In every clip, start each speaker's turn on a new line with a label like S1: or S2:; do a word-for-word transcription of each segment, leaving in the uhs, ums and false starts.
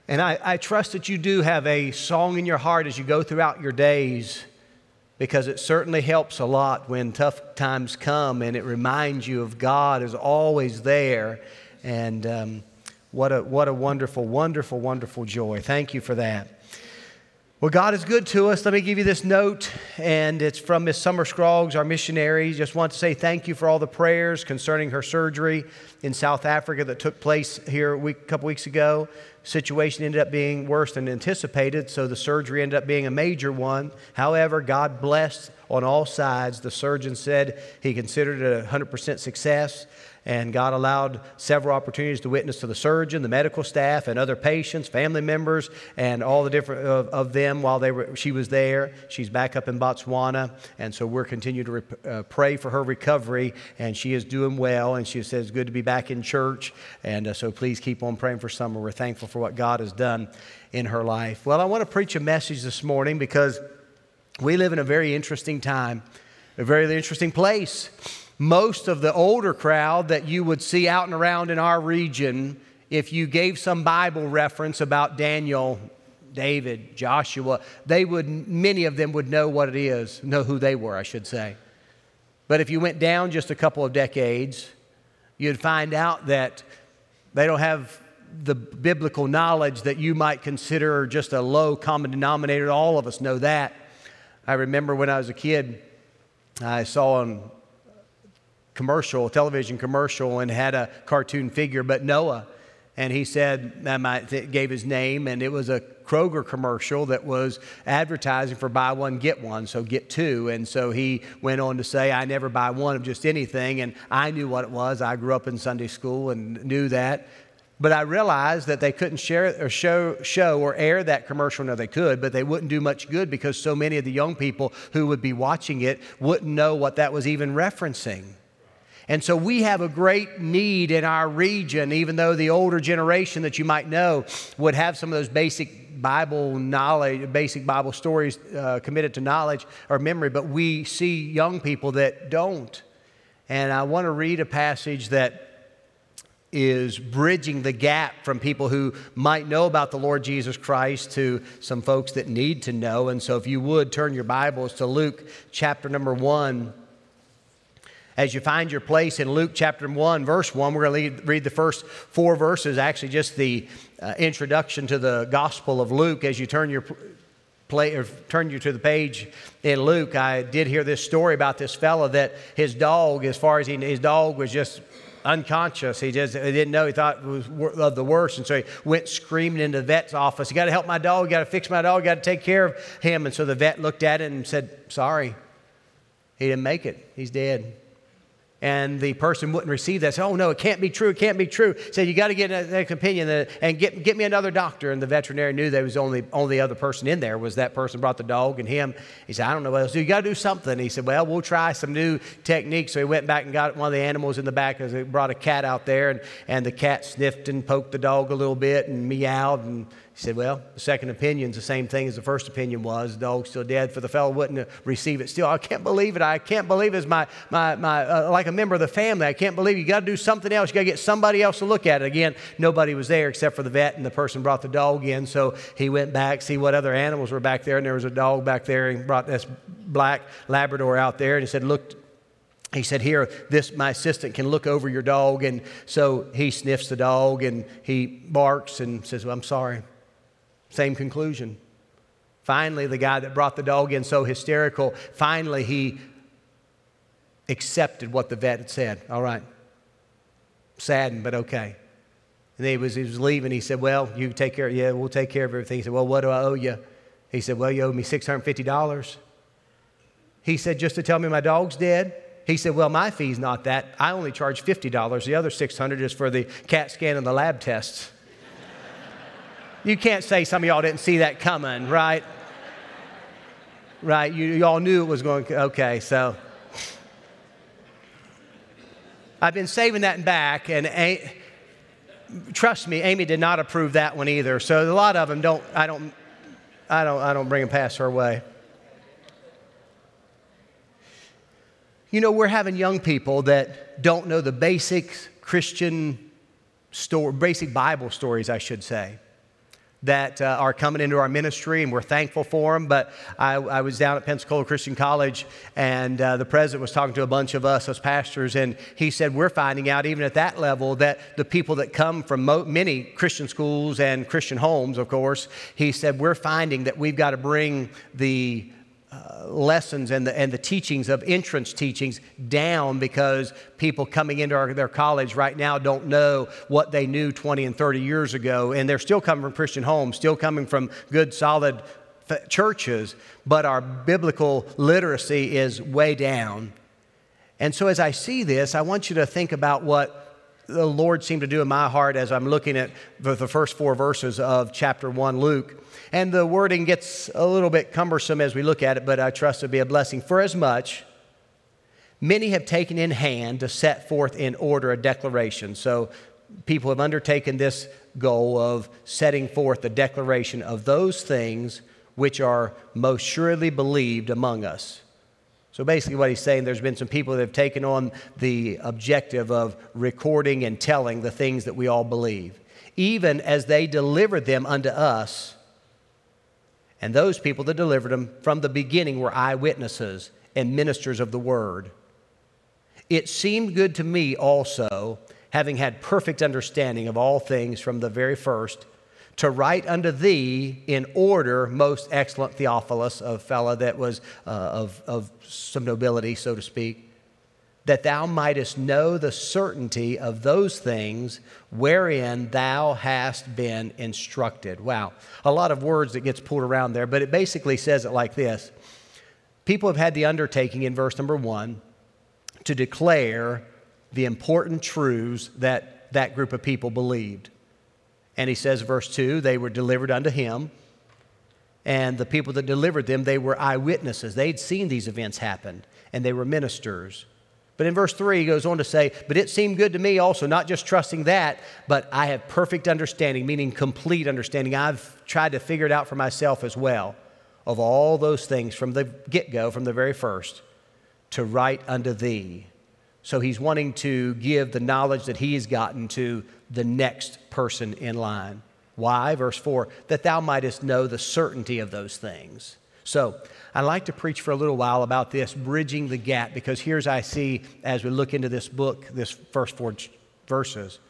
S1: And I, I trust that you do have a song in your heart as you go throughout your days, because it certainly helps a lot when tough times come, and it reminds you of God is always there. And um, what a what a wonderful, wonderful, wonderful joy. Thank you for that. Well, God is good to us. Let me give you this note, and it's from Miss Summer Scroggs, our missionary. Just want to say thank you for all the prayers concerning her surgery in South Africa that took place here a, week, a couple weeks ago. Situation ended up being worse than anticipated, so the surgery ended up being a major one. However, God blessed on all sides. The surgeon said he considered it a one hundred percent success, and God allowed several opportunities to witness to the surgeon, the medical staff, and other patients, family members, and all the different of, of them while they were. She was there. She's back up in Botswana, and so we're continuing to re, uh, pray for her recovery, and she is doing well, and she says it's good to be back in church, and uh, so please keep on praying for Summer. We're thankful for what God has done in her life. Well, I want to preach a message this morning because we live in a very interesting time, a very interesting place. Most of the older crowd that you would see out and around in our region, if you gave some Bible reference about Daniel, David, Joshua, they would, many of them would know what it is, know who they were, I should say. But if you went down just a couple of decades, you'd find out that they don't have the biblical knowledge that you might consider just a low common denominator. All of us know that. I remember when I was a kid, I saw on commercial, television commercial, and had a cartoon figure, but Noah. And he said, I gave his name, and it was a Kroger commercial that was advertising for buy one, get one, so get two. And so he went on to say, I never buy one of just anything, and I knew what it was. I grew up in Sunday school and knew that. But I realized that they couldn't share it or show, show or air that commercial. No, they could, but they wouldn't do much good because so many of the young people who would be watching it wouldn't know what that was even referencing. And so we have a great need in our region, even though the older generation that you might know would have some of those basic Bible knowledge, basic Bible stories uh, committed to knowledge or memory, but we see young people that don't. And I want to read a passage that is bridging the gap from people who might know about the Lord Jesus Christ to some folks that need to know. And so if you would, turn your Bibles to Luke chapter number one. As you find your place in Luke chapter one, verse one, we're going to read the first four verses, actually just the uh, introduction to the Gospel of Luke. As you turn your play or turn you to the page in Luke, I did hear this story about this fellow that his dog, as far as he, his dog was just unconscious. He just he didn't know. He thought it was of the worst, and so he went screaming into the vet's office. You got to help my dog. You got to fix my dog. You got to take care of him. And so the vet looked at it and said, "Sorry, he didn't make it. He's dead." And the person wouldn't receive that. Said, "Oh no, it can't be true. It can't be true." Said, "You got to get an opinion and get get me another doctor." And the veterinarian knew there was only only other person in there was that person brought the dog and him. He said, "I don't know what else to do. You got to do something." He said, "Well, we'll try some new techniques." So he went back and got one of the animals in the back. As he brought a cat out there, and and the cat sniffed and poked the dog a little bit and meowed. And he said, "Well, the second opinion's the same thing as the first opinion was. The dog's still dead." For the fellow wouldn't receive it. Still, "I can't believe it. I can't believe it's my my my uh, like a member of the family. I can't believe it. You got to do something else. You got to get somebody else to look at it." Again, nobody was there except for the vet, and the person brought the dog in. So he went back, see what other animals were back there, and there was a dog back there. And brought this black Labrador out there, and he said, "Look." He said, "Here, this my assistant can look over your dog." And so he sniffs the dog, and he barks and says, "Well, I'm sorry." Same conclusion. Finally, the guy that brought the dog in, so hysterical, finally he accepted what the vet had said. "All right, saddened, but okay." And he was, he was leaving. He said, "Well, you take care. Yeah, we'll take care of everything." He said, "Well, what do I owe you?" He said, "Well, you owe me six hundred fifty dollars. He said, "Just to tell me my dog's dead?" He said, "Well, my fee's not that. I only charge fifty dollars. The other six hundred dollars is for the CAT scan and the lab tests." You can't say some of y'all didn't see that coming, right? Right, you, you all knew it was going, okay, so. I've been saving that in back, and a, trust me, Amy did not approve that one either. So a lot of them don't, I don't, I don't, I don't bring them past her way. You know, we're having young people that don't know the basic Christian story, basic Bible stories, I should say. that uh, are coming into our ministry, and we're thankful for them. But I, I was down at Pensacola Christian College, and uh, the president was talking to a bunch of us as pastors, and he said we're finding out even at that level that the people that come from mo- many Christian schools and Christian homes, of course, he said we're finding that we've got to bring the Uh, lessons and the, and the teachings of entrance teachings down, because people coming into our, their college right now don't know what they knew twenty and thirty years ago, and they're still coming from Christian homes, still coming from good, solid f- churches, but our biblical literacy is way down. And so as I see this, I want you to think about what the Lord seemed to do in my heart as I'm looking at the, the first four verses of chapter one, Luke. And the wording gets a little bit cumbersome as we look at it, but I trust it'll be a blessing. For as much, many have taken in hand to set forth in order a declaration. So people have undertaken this goal of setting forth the declaration of those things which are most surely believed among us. So basically what he's saying, there's been some people that have taken on the objective of recording and telling the things that we all believe, even as they delivered them unto us. And those people that delivered them from the beginning were eyewitnesses and ministers of the word. It seemed good to me also, having had perfect understanding of all things from the very first, to write unto thee in order, most excellent Theophilus, a fellow that was uh, of, of some nobility, so to speak, that thou mightest know the certainty of those things wherein thou hast been instructed. Wow, a lot of words that gets pulled around there, but it basically says it like this. People have had the undertaking in verse number one to declare the important truths that that group of people believed. And he says, verse two, they were delivered unto him, and the people that delivered them, they were eyewitnesses. They'd seen these events happen, and they were ministers. But in verse three, he goes on to say, but it seemed good to me also, not just trusting that, but I have perfect understanding, meaning complete understanding. I've tried to figure it out for myself as well, of all those things from the get-go, from the very first, to write unto thee. So he's wanting to give the knowledge that he has gotten to the next person in line. Why? Verse four, that thou mightest know the certainty of those things. So I'd like to preach for a little while about this, bridging the gap, because here's I see, as we look into this book, this first four verses,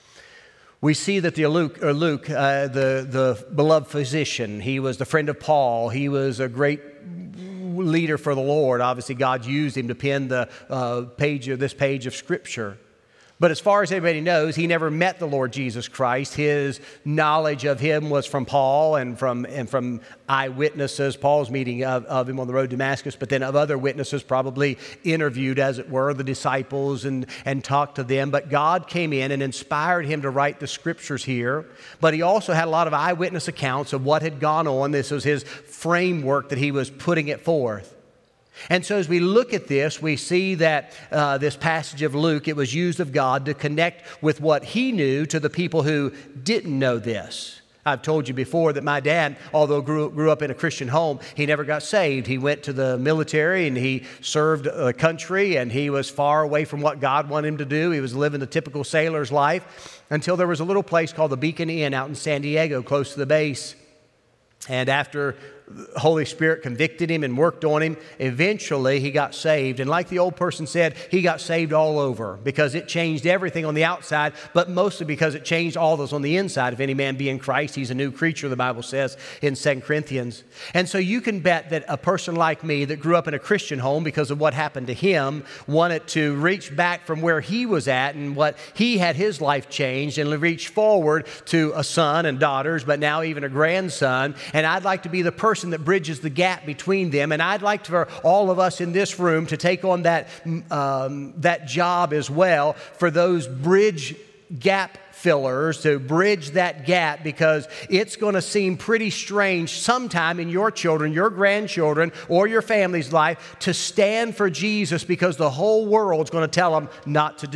S1: we see that the Luke, or Luke uh, the, the beloved physician, he was the friend of Paul. He was a great leader for the Lord. Obviously, God used him to pen the uh, page of this page of Scripture. But as far as everybody knows, he never met the Lord Jesus Christ. His knowledge of him was from Paul and from and from eyewitnesses, Paul's meeting of, of him on the road to Damascus, but then of other witnesses probably interviewed, as it were, the disciples and, and talked to them. But God came in and inspired him to write the Scriptures here. But he also had a lot of eyewitness accounts of what had gone on. This was his framework that he was putting it forth. And so as we look at this, we see that uh, this passage of Luke, it was used of God to connect with what he knew to the people who didn't know this. I've told you before that my dad, although grew, grew up in a Christian home, he never got saved. He went to the military and he served the country, and he was far away from what God wanted him to do. He was living the typical sailor's life until there was a little place called the Beacon Inn out in San Diego, close to the base. And after the Holy Spirit convicted him and worked on him, eventually he got saved. And like the old person said, he got saved all over, because it changed everything on the outside, but mostly because it changed all those on the inside. If any man be in Christ, he's a new creature, the Bible says in Second Corinthians. And so you can bet that a person like me that grew up in a Christian home because of what happened to him wanted to reach back from where he was at and what he had his life changed, and reach forward to a son and daughters, but now even a grandson. And I'd like to be the person that bridges the gap between them. And I'd like for all of us in this room to take on that, um, that job as well, for those bridge gap fillers, to bridge that gap, because it's going to seem pretty strange sometime in your children, your grandchildren, or your family's life to stand for Jesus, because the whole world's going to tell them not to do it.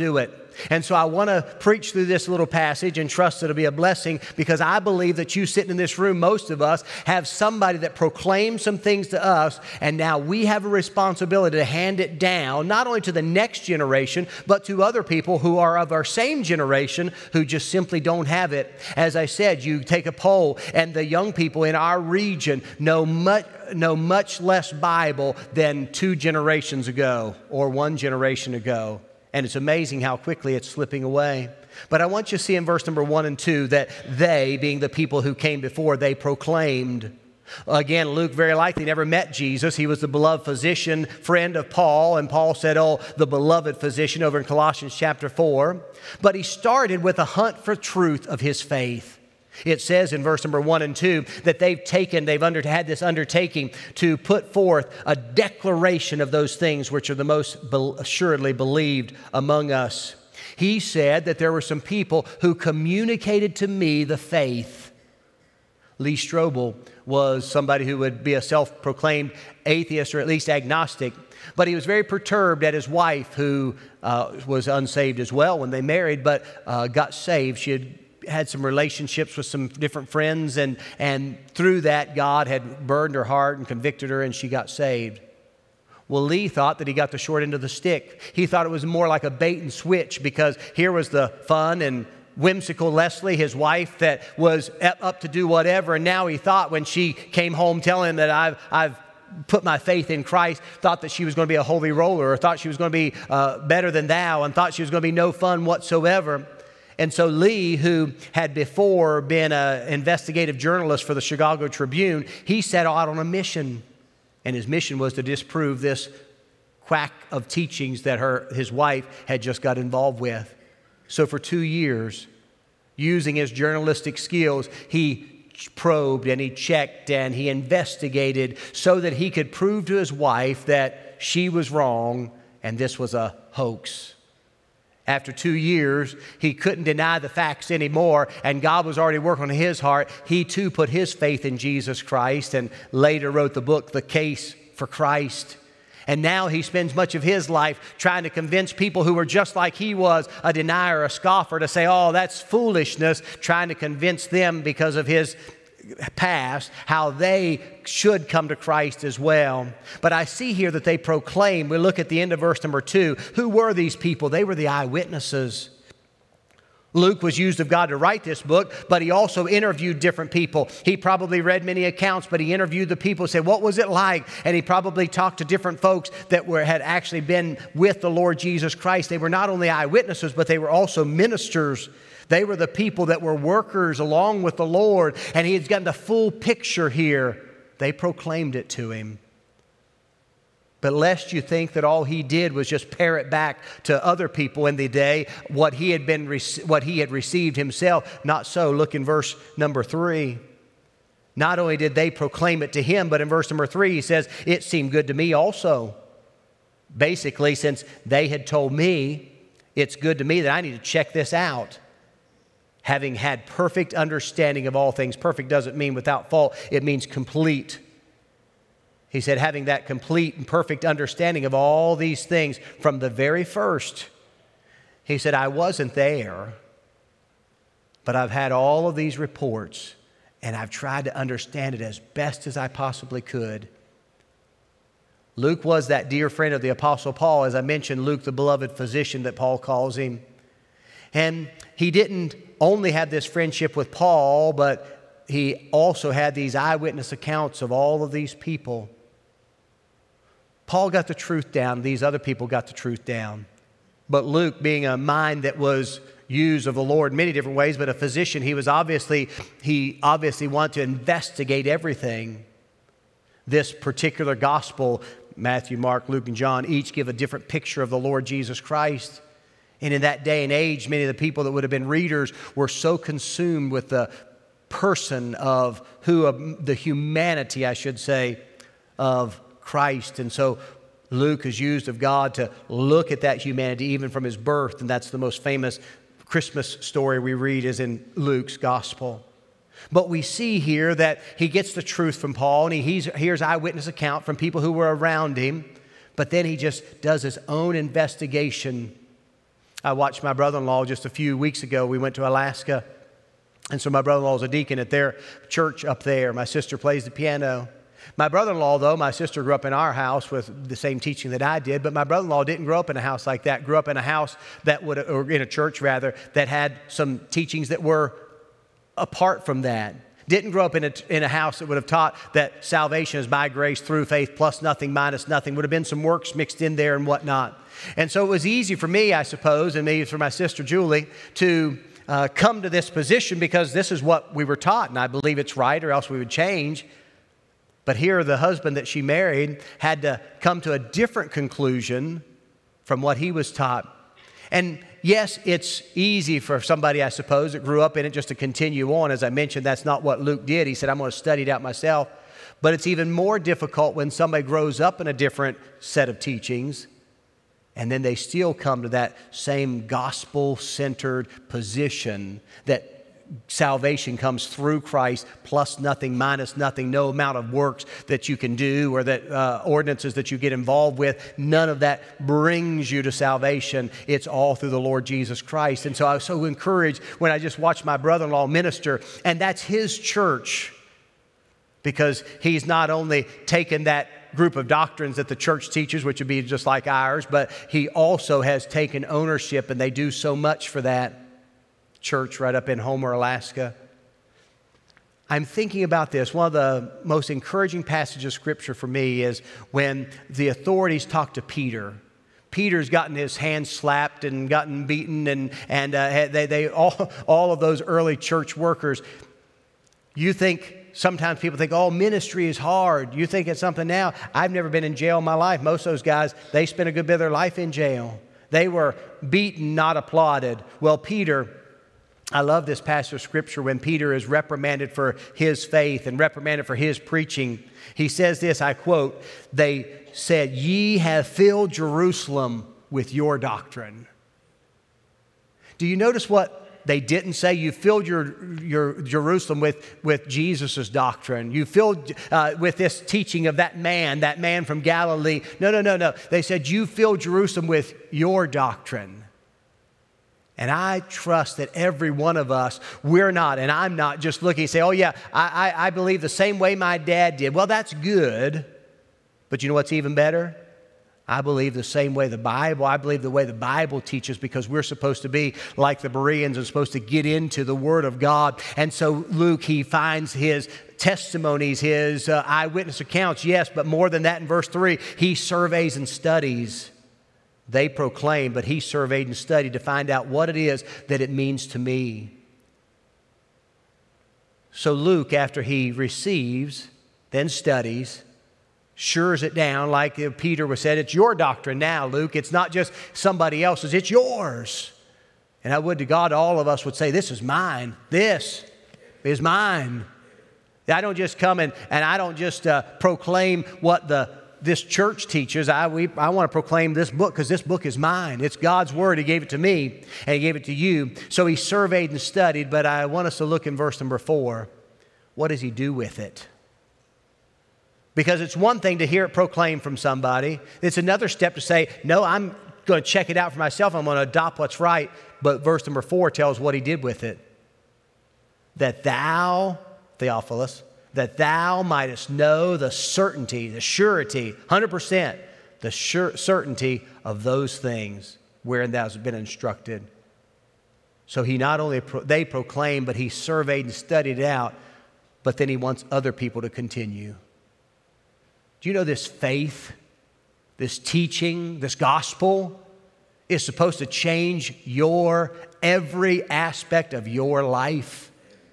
S1: And so I want to preach through this little passage and trust it'll be a blessing, because I believe that you sitting in this room, most of us, have somebody that proclaims some things to us, and now we have a responsibility to hand it down, not only to the next generation, but to other people who are of our same generation who just simply don't have it. As I said, you take a poll, and the young people in our region know much, know much less Bible than two generations ago or one generation ago. And it's amazing how quickly it's slipping away. But I want you to see in verse number one and two that they, being the people who came before, they proclaimed. Again, Luke very likely never met Jesus. He was the beloved physician, friend of Paul. And Paul said, oh, the beloved physician over in Colossians chapter four. But he started with a hunt for truth of his faith. It says in verse number one and two that they've taken, they've under, had this undertaking to put forth a declaration of those things which are the most be- assuredly believed among us. He said that there were some people who communicated to me the faith. Lee Strobel was somebody who would be a self-proclaimed atheist or at least agnostic, but he was very perturbed at his wife, who uh, was unsaved as well when they married, but uh, got saved. She had had some relationships with some different friends, and, and through that, God had burdened her heart and convicted her, and she got saved. Well, Lee thought that he got the short end of the stick. He thought it was more like a bait and switch, because here was the fun and whimsical Leslie, his wife, that was up to do whatever, and now he thought when she came home telling him that I've, I've put my faith in Christ, thought that she was going to be a holy roller, or thought she was going to be uh, better than thou, and thought she was going to be no fun whatsoever. And so Lee, who had before been an investigative journalist for the Chicago Tribune, he set out on a mission. And his mission was to disprove this quack of teachings that her, his wife had just got involved with. So for two years, using his journalistic skills, he probed and he checked and he investigated so that he could prove to his wife that she was wrong and this was a hoax. After two years, he couldn't deny the facts anymore, and God was already working on his heart. He too put his faith in Jesus Christ and later wrote the book, The Case for Christ. And now he spends much of his life trying to convince people who were just like he was, a denier, a scoffer, to say, oh, that's foolishness, trying to convince them because of his past, how they should come to Christ as well. But I see here that they proclaim. We look at the end of verse number two. Who were these people? They were the eyewitnesses. Luke was used of God to write this book, but he also interviewed different people. He probably read many accounts, but he interviewed the people, said, what was it like? And he probably talked to different folks that were had actually been with the Lord Jesus Christ. They were not only eyewitnesses, but they were also ministers. They were the people that were workers along with the Lord, and he had gotten the full picture here. They proclaimed it to him. But lest you think that all he did was just parrot back to other people in the day what he had been what he had received himself, not so. Look in verse number three. Not only did they proclaim it to him, but in verse number three he says, it seemed good to me also. Basically, since they had told me, it's good to me that I need to check this out. Having had perfect understanding of all things. Perfect doesn't mean without fault. It means complete. He said, having that complete and perfect understanding of all these things from the very first. He said, I wasn't there, but I've had all of these reports, and I've tried to understand it as best as I possibly could. Luke was that dear friend of the Apostle Paul. As I mentioned, Luke, the beloved physician that Paul calls him. And he didn't only have this friendship with Paul, but he also had these eyewitness accounts of all of these people. Paul got the truth down. These other people got the truth down. But Luke, being a mind that was used of the Lord in many different ways, but a physician, he was obviously, he obviously wanted to investigate everything. This particular gospel, Matthew, Mark, Luke, and John, each give a different picture of the Lord Jesus Christ. And in that day and age, many of the people that would have been readers were so consumed with the person of who, of the humanity, I should say, of Christ. And so Luke is used of God to look at that humanity even from his birth. And that's the most famous Christmas story we read is in Luke's gospel. But we see here that he gets the truth from Paul, and he hears eyewitness account from people who were around him. But then he just does his own investigation. I watched my brother-in-law just a few weeks ago. We went to Alaska, and so my brother-in-law is a deacon at their church up there. My sister plays the piano. My brother-in-law, though, my sister grew up in our house with the same teaching that I did, but my brother-in-law didn't grow up in a house like that. Grew up in a house that would, or in a church rather, that had some teachings that were apart from that. Didn't grow up in a, in a house that would have taught that salvation is by grace through faith plus nothing minus nothing. Would have been some works mixed in there and whatnot. And so it was easy for me, I suppose, and maybe for my sister Julie, to uh, come to this position because this is what we were taught, and I believe it's right, or else we would change. But here the husband that she married had to come to a different conclusion from what he was taught. And yes, it's easy for somebody, I suppose, that grew up in it just to continue on. As I mentioned, that's not what Luke did. He said, I'm going to study it out myself. But it's even more difficult when somebody grows up in a different set of teachings and then they still come to that same gospel-centered position that salvation comes through Christ plus nothing minus nothing, no amount of works that you can do or that uh, ordinances that you get involved with. None of that brings you to salvation. It's all through the Lord Jesus Christ. And so I was so encouraged when I just watched my brother-in-law minister, and that's his church, because he's not only taken that group of doctrines that the church teaches, which would be just like ours, but he also has taken ownership, and they do so much for that church right up in Homer, Alaska. I'm thinking about this. One of the most encouraging passages of Scripture for me is when the authorities talk to Peter. Peter's gotten his hands slapped and gotten beaten, and, and uh, they, they all, all of those early church workers. You think, sometimes people think, oh, ministry is hard. You think it's something now. I've never been in jail in my life. Most of those guys, they spent a good bit of their life in jail. They were beaten, not applauded. Well, Peter, I love this passage of Scripture when Peter is reprimanded for his faith and reprimanded for his preaching. He says this, I quote, they said, ye have filled Jerusalem with your doctrine. Do you notice what they didn't say? You filled your, your Jerusalem with, with Jesus' doctrine. You filled uh, with this teaching of that man, that man from Galilee. No, no, no, no. They said, you filled Jerusalem with your doctrine. And I trust that every one of us, we're not, and I'm not just looking and say, oh yeah, I, I, I believe the same way my dad did. Well, that's good. But you know what's even better? I believe the same way the Bible, I believe the way the Bible teaches, because we're supposed to be like the Bereans and supposed to get into the Word of God. And so Luke, he finds his testimonies, his uh, eyewitness accounts, yes, but more than that in verse three, he surveys and studies. They proclaim, but he surveyed and studied to find out what it is that it means to me. So Luke, after he receives, then studies, sures it down like Peter was said, it's your doctrine now, Luke. It's not just somebody else's, it's yours. And I would to God all of us would say, this is mine. This is mine. I don't just come and, and I don't just uh, proclaim what the this church teaches. I, we, I want to proclaim this book because this book is mine. It's God's Word. He gave it to me and He gave it to you. So He surveyed and studied, but I want us to look in verse number four. What does He do with it? Because it's one thing to hear it proclaimed from somebody. It's another step to say, no, I'm going to check it out for myself. I'm going to adopt what's right. But verse number four tells what He did with it. That thou, Theophilus, that thou mightest know the certainty, the surety, one hundred percent, the sure, certainty of those things wherein thou hast been instructed. So he not only, pro- they proclaimed, but he surveyed and studied it out, but then he wants other people to continue. Do you know this faith, this teaching, this gospel is supposed to change your, every aspect of your life?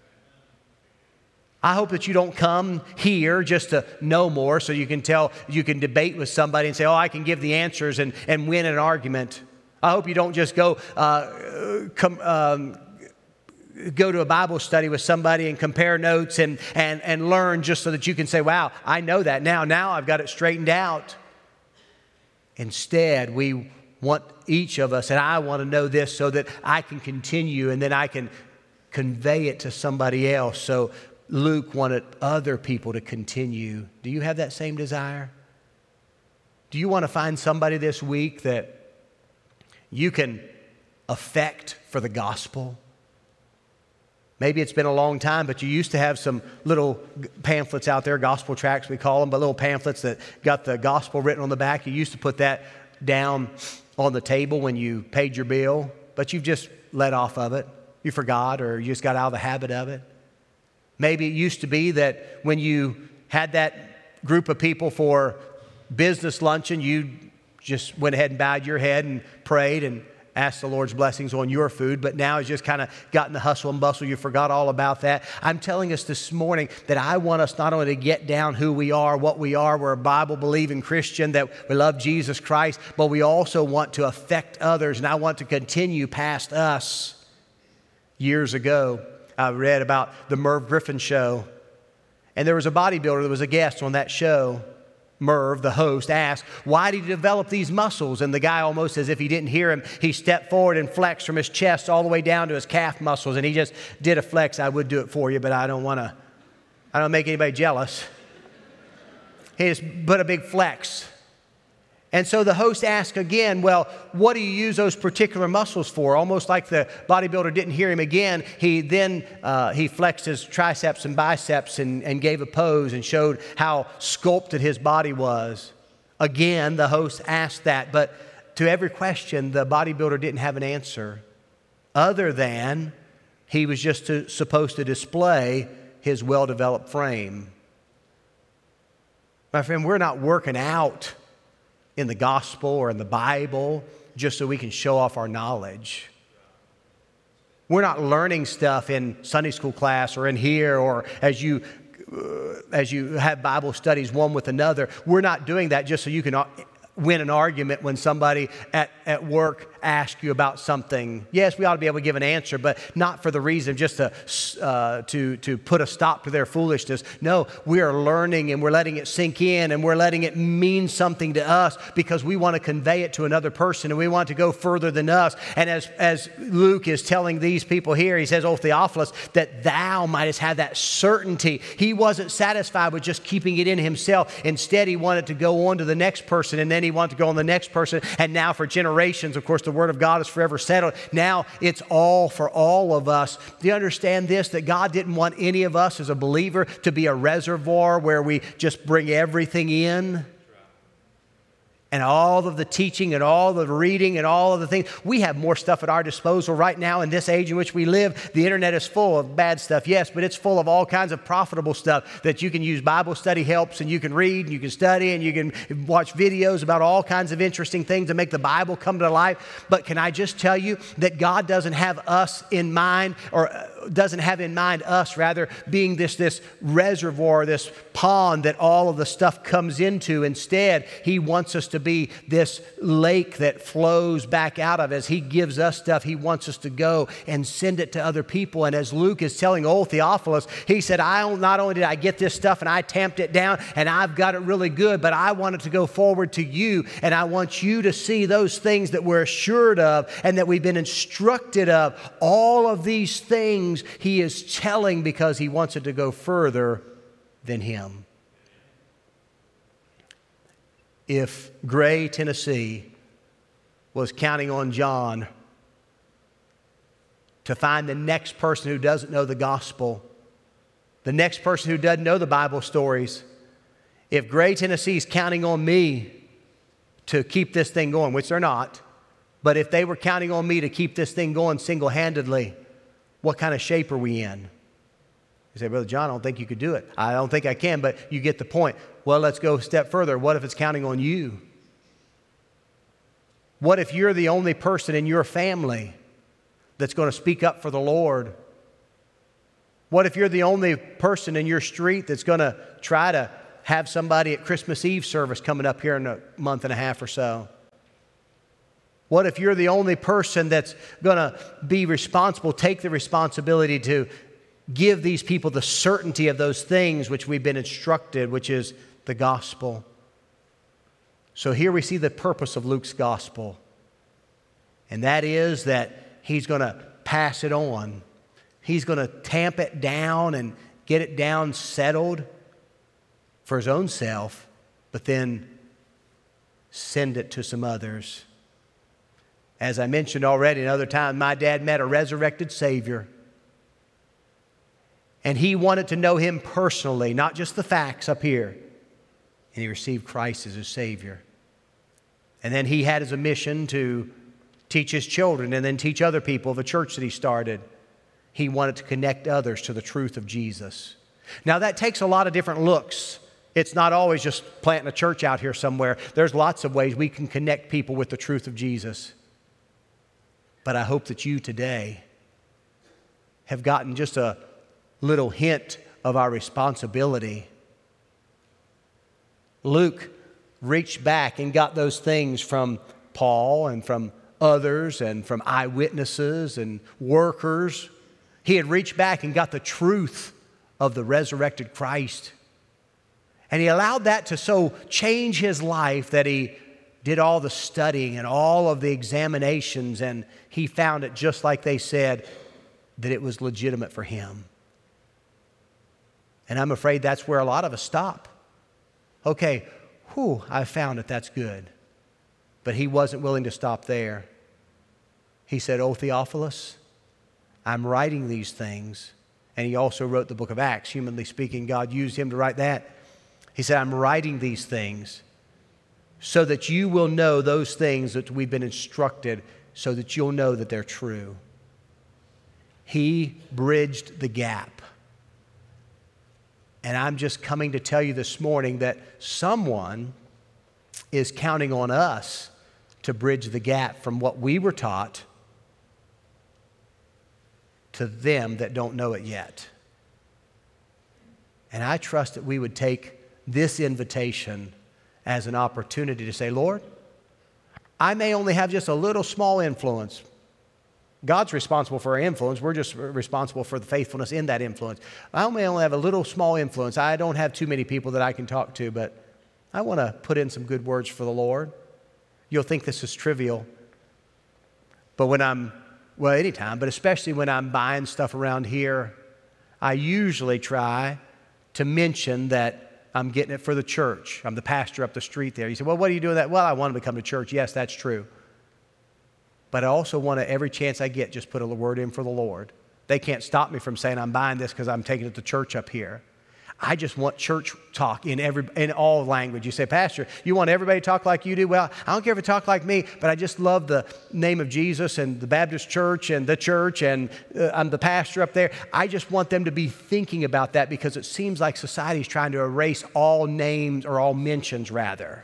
S1: I hope that you don't come here just to know more so you can tell, you can debate with somebody and say, oh, I can give the answers and, and win an argument. I hope you don't just go uh, come, um, go to a Bible study with somebody and compare notes and, and, and learn just so that you can say, wow, I know that now. Now I've got it straightened out. Instead, we want each of us, and I want to know this so that I can continue and then I can convey it to somebody else. So Luke wanted other people to continue. Do you have that same desire? Do you want to find somebody this week that you can effect for the gospel? Maybe it's been a long time, but you used to have some little pamphlets out there, gospel tracts we call them, but little pamphlets that got the gospel written on the back. You used to put that down on the table when you paid your bill, but you've just let off of it. You forgot, or you just got out of the habit of it. Maybe it used to be that when you had that group of people for business luncheon, you just went ahead and bowed your head and prayed and asked the Lord's blessings on your food, but now it's just kind of gotten the hustle and bustle. You forgot all about that. I'm telling us this morning that I want us not only to get down who we are, what we are, we're a Bible-believing Christian, that we love Jesus Christ, but we also want to affect others, and I want to continue past us. Years ago, I read about the Merv Griffin show, and there was a bodybuilder that was a guest on that show. Merv, the host, asked, why did he develop these muscles? And the guy, almost as if he didn't hear him, he stepped forward and flexed from his chest all the way down to his calf muscles. And he just did a flex. I would do it for you, but I don't want to, I don't make anybody jealous. He just put a big flex. And so the host asked again, well, what do you use those particular muscles for? Almost like the bodybuilder didn't hear him again. He then, uh, he flexed his triceps and biceps and, and gave a pose and showed how sculpted his body was. Again, the host asked that, but to every question, the bodybuilder didn't have an answer other than he was just to, supposed to display his well-developed frame. My friend, we're not working out in the gospel or in the Bible just so we can show off our knowledge. We're not learning stuff in Sunday school class or in here or as you uh, as you have Bible studies one with another. We're not doing that just so you can uh, win an argument when somebody at, at work asks you about something. Yes, we ought to be able to give an answer, but not for the reason just to, uh, to, to put a stop to their foolishness. No, we are learning and we're letting it sink in and we're letting it mean something to us because we want to convey it to another person and we want to go further than us. And as, as Luke is telling these people here, he says, "O Theophilus, that thou mightest have that certainty." He wasn't satisfied with just keeping it in himself. Instead, he wanted to go on to the next person, and then he wanted to go on to the next person. And now for generations, of course, the Word of God is forever settled. Now it's all for all of us. Do you understand this? That God didn't want any of us as a believer to be a reservoir where we just bring everything in. And all of the teaching and all the reading and all of the things. We have more stuff at our disposal right now in this age in which we live. The internet is full of bad stuff, yes, but it's full of all kinds of profitable stuff that you can use. Bible study helps, and you can read and you can study and you can watch videos about all kinds of interesting things to make the Bible come to life. But can I just tell you that God doesn't have us in mind, or doesn't have in mind us, rather, being this, this reservoir, this pond that all of the stuff comes into. Instead, He wants us to be this lake that flows back out of. As He gives us stuff, He wants us to go and send it to other people. And as Luke is telling old Theophilus, he said, I not only did I get this stuff and I tamped it down and I've got it really good, but I wanted to go forward to you, and I want you to see those things that we're assured of and that we've been instructed of. All of these things He is telling because He wants it to go further than him. If Gray, Tennessee was counting on John to find the next person who doesn't know the gospel, the next person who doesn't know the Bible stories, if Gray, Tennessee is counting on me to keep this thing going, which they're not, but if they were counting on me to keep this thing going single-handedly, what kind of shape are we in? You say, Brother John, I don't think you could do it. I don't think I can, but you get the point. Well, let's go a step further. What if it's counting on you? What if you're the only person in your family that's going to speak up for the Lord? What if you're the only person in your street that's going to try to have somebody at Christmas Eve service coming up here in a month and a half or so? What if you're the only person that's going to be responsible, take the responsibility to give these people the certainty of those things which we've been instructed, which is the gospel? So here we see the purpose of Luke's gospel. And that is that he's going to pass it on. He's going to tamp it down and get it down settled for his own self, but then send it to some others. As I mentioned already another time, my dad met a resurrected Savior. And he wanted to know Him personally, not just the facts up here. And he received Christ as his Savior. And then he had as a mission to teach his children and then teach other people of the church that he started. He wanted to connect others to the truth of Jesus. Now that takes a lot of different looks. It's not always just planting a church out here somewhere. There's lots of ways we can connect people with the truth of Jesus. But I hope that you today have gotten just a little hint of our responsibility. Luke reached back and got those things from Paul and from others and from eyewitnesses and workers. He had reached back and got the truth of the resurrected Christ. And he allowed that to so change his life that he did all the studying and all of the examinations, and he found it just like they said, that it was legitimate for him. And I'm afraid that's where a lot of us stop. Okay, whew, I found it, that's good. But he wasn't willing to stop there. He said, "O Theophilus, I'm writing these things." And he also wrote the book of Acts. Humanly speaking, God used him to write that. He said, "I'm writing these things so that you will know those things that we've been instructed, so that you'll know that they're true." He bridged the gap. And I'm just coming to tell you this morning that someone is counting on us to bridge the gap from what we were taught to them that don't know it yet. And I trust that we would take this invitation as an opportunity to say, "Lord, I may only have just a little small influence. God's responsible for our influence. We're just responsible for the faithfulness in that influence. I may only have a little small influence. I don't have too many people that I can talk to, but I want to put in some good words for the Lord." You'll think this is trivial, but when I'm, well, anytime, but especially when I'm buying stuff around here, I usually try to mention that I'm getting it for the church. I'm the pastor up the street there. You say, "Well, what are you doing that?" "Well, I want them to come to church." Yes, that's true. But I also want to, every chance I get, just put a word in for the Lord. They can't stop me from saying I'm buying this because I'm taking it to church up here. I just want church talk in every in all language. You say, "Pastor, you want everybody to talk like you do?" Well, I don't care if it talk like me, but I just love the name of Jesus and the Baptist church and the church, and uh, I'm the pastor up there. I just want them to be thinking about that, because it seems like society is trying to erase all names, or all mentions rather.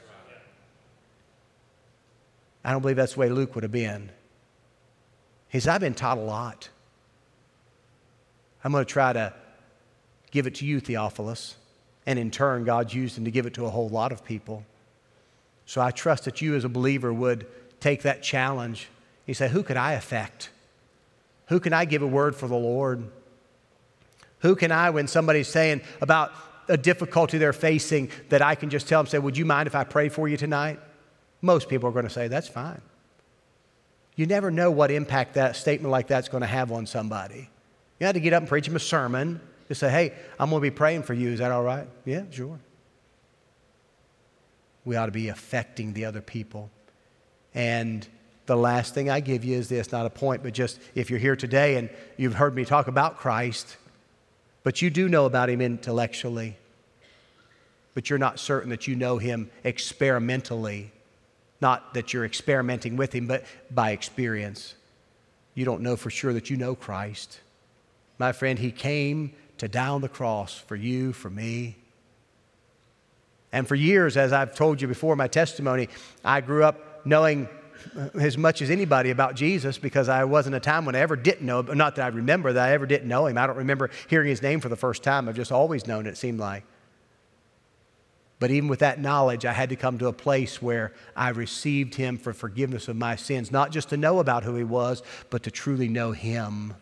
S1: I don't believe that's the way Luke would have been. He said, "I've been taught a lot. I'm going to try to give it to you, Theophilus." And in turn, God used him to give it to a whole lot of people. So I trust that you as a believer would take that challenge. You say, "Who could I affect? Who can I give a word for the Lord? Who can I, when somebody's saying about a difficulty they're facing, that I can just tell them, say, 'Would you mind if I pray for you tonight?'" Most people are going to say, "That's fine." You never know what impact that statement like that's going to have on somebody. You have to get up and preach them a sermon. Just say, "Hey, I'm going to be praying for you. Is that all right?" "Yeah, sure." We ought to be affecting the other people. And the last thing I give you is this, not a point, but just if you're here today and you've heard me talk about Christ, but you do know about Him intellectually, but you're not certain that you know Him experimentally. Not that you're experimenting with Him, but by experience. You don't know for sure that you know Christ. My friend, He came to die on the cross for you, for me. And for years, as I've told you before, my testimony, I grew up knowing as much as anybody about Jesus, because I wasn't a time when I ever didn't know Him. Not that I remember that I ever didn't know Him. I don't remember hearing His name for the first time. I've just always known it, it seemed like. But even with that knowledge, I had to come to a place where I received Him for forgiveness of my sins, not just to know about who He was, but to truly know Him.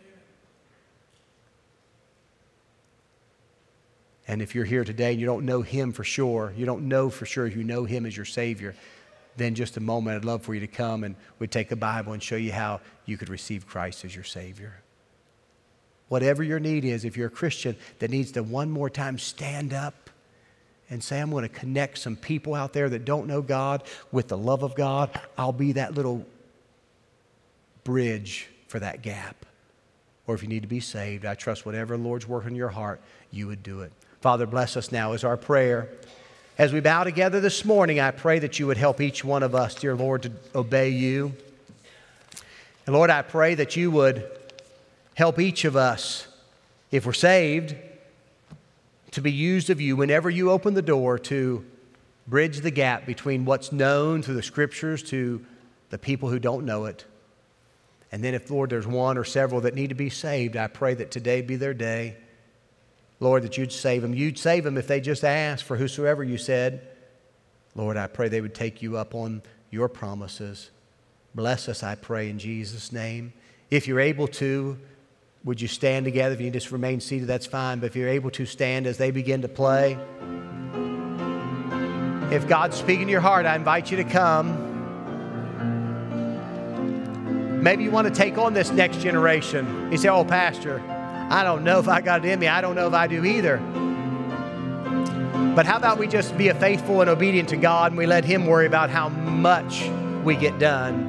S1: And if you're here today and you don't know Him for sure, you don't know for sure if you know Him as your Savior, then just a moment, I'd love for you to come and we'd take a Bible and show you how you could receive Christ as your Savior. Whatever your need is, if you're a Christian that needs to one more time stand up and say, "I'm going to connect some people out there that don't know God with the love of God," I'll be that little bridge for that gap. Or if you need to be saved, I trust whatever the Lord's working in your heart, you would do it. Father, bless us now is our prayer. As we bow together this morning, I pray that you would help each one of us, dear Lord, to obey you. And Lord, I pray that you would help each of us, if we're saved, to be used of you whenever you open the door to bridge the gap between what's known through the Scriptures to the people who don't know it. And then if, Lord, there's one or several that need to be saved, I pray that today be their day. Lord, that you'd save them. You'd save them if they just asked for whosoever you said. Lord, I pray they would take you up on your promises. Bless us, I pray, in Jesus' name. If you're able to, would you stand together? If you just remain seated, that's fine. But if you're able to, stand as they begin to play. If God's speaking to your heart, I invite you to come. Maybe you want to take on this next generation. You say, oh, Pastor, I don't know if I got it in me. I don't know if I do either. But how about we just be a faithful and obedient to God and we let Him worry about how much we get done.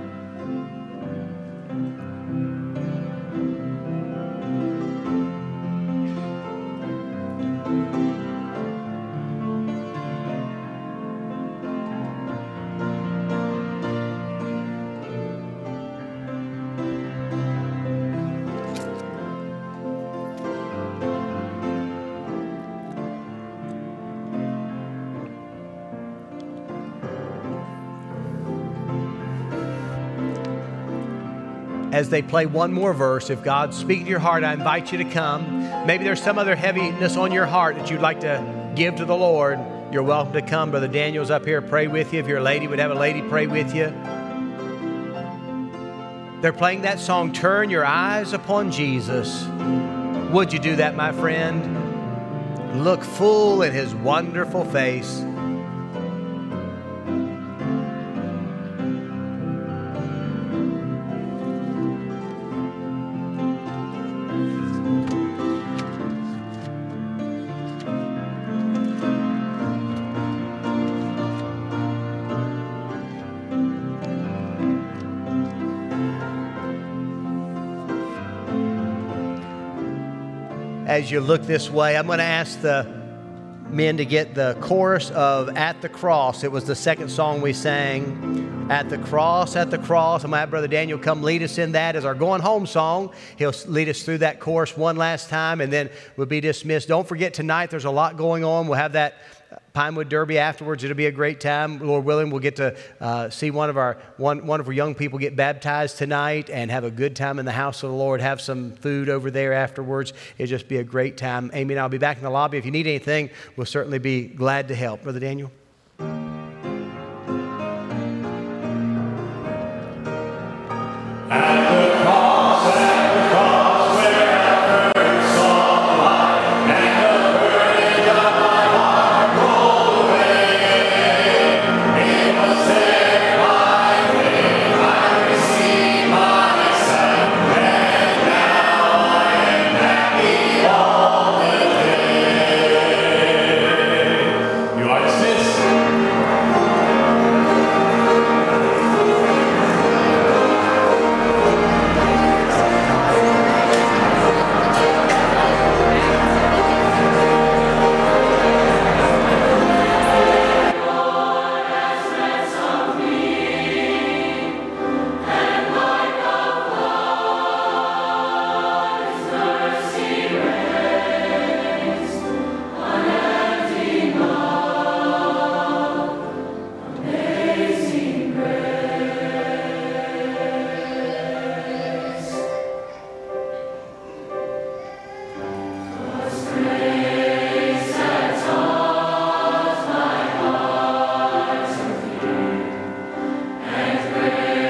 S1: As they play one more verse, if God's speaking to your heart, I invite you to come. Maybe there's some other heaviness on your heart that you'd like to give to the Lord. You're welcome to come. Brother Daniel's up here, pray with you. If you're a lady, would have a lady pray with you. They're playing that song, Turn Your Eyes Upon Jesus. Would you do that, my friend? Look full in His wonderful face. As you look this way, I'm going to ask the men to get the chorus of At the Cross. It was the second song we sang. At the cross, at the cross. I'm going to have Brother Daniel come lead us in that as our going home song. He'll lead us through that chorus one last time, and then we'll be dismissed. Don't forget, tonight there's a lot going on. We'll have that Pinewood Derby afterwards. It'll be a great time. Lord willing, we'll get to uh, see one of our one one of our young people get baptized tonight and have a good time in the house of the Lord. Have some food over there afterwards. It'll just be a great time. Amy and I'll be back in the lobby. If you need anything, we'll certainly be glad to help. Brother Daniel.